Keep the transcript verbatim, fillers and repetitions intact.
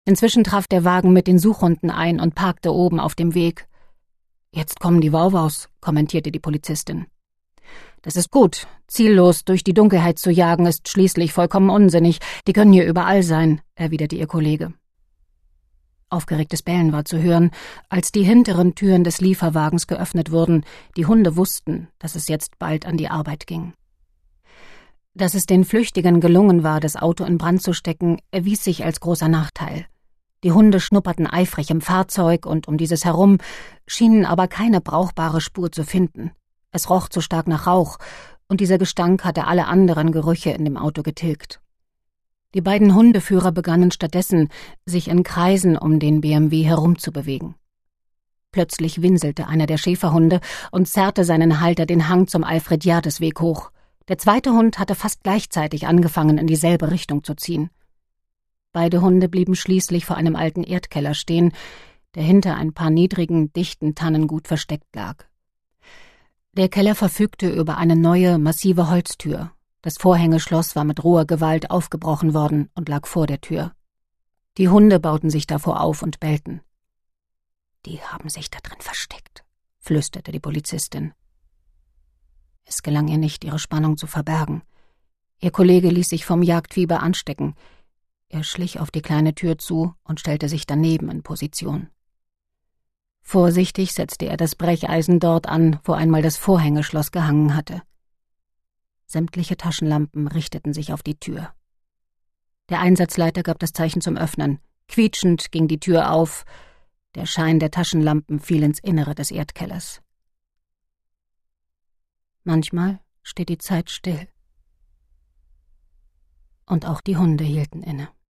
Inzwischen traf der Wagen mit den Suchhunden ein und parkte oben auf dem Weg. »Jetzt kommen die Wauwaus«, kommentierte die Polizistin. »Das ist gut. Ziellos durch die Dunkelheit zu jagen, ist schließlich vollkommen unsinnig. Die können hier überall sein«, erwiderte ihr Kollege. Aufgeregtes Bellen war zu hören, als die hinteren Türen des Lieferwagens geöffnet wurden. Die Hunde wussten, dass es jetzt bald an die Arbeit ging. Dass es den Flüchtigen gelungen war, das Auto in Brand zu stecken, erwies sich als großer Nachteil. Die Hunde schnupperten eifrig im Fahrzeug und um dieses herum, schienen aber keine brauchbare Spur zu finden. Es roch zu stark nach Rauch, und dieser Gestank hatte alle anderen Gerüche in dem Auto getilgt. Die beiden Hundeführer begannen stattdessen, sich in Kreisen um den B M W herumzubewegen. Plötzlich winselte einer der Schäferhunde und zerrte seinen Halter den Hang zum Alfred-Jades-Weg hoch. Der zweite Hund hatte fast gleichzeitig angefangen, in dieselbe Richtung zu ziehen. Beide Hunde blieben schließlich vor einem alten Erdkeller stehen, der hinter ein paar niedrigen, dichten Tannen gut versteckt lag. Der Keller verfügte über eine neue, massive Holztür. Das Vorhängeschloss war mit roher Gewalt aufgebrochen worden und lag vor der Tür. Die Hunde bauten sich davor auf und bellten. »Die haben sich da drin versteckt«, flüsterte die Polizistin. Es gelang ihr nicht, ihre Spannung zu verbergen. Ihr Kollege ließ sich vom Jagdfieber anstecken. Er schlich auf die kleine Tür zu und stellte sich daneben in Position. Vorsichtig setzte er das Brecheisen dort an, wo einmal das Vorhängeschloss gehangen hatte. Sämtliche Taschenlampen richteten sich auf die Tür. Der Einsatzleiter gab das Zeichen zum Öffnen. Quietschend ging die Tür auf. Der Schein der Taschenlampen fiel ins Innere des Erdkellers. Manchmal steht die Zeit still. Und auch die Hunde hielten inne.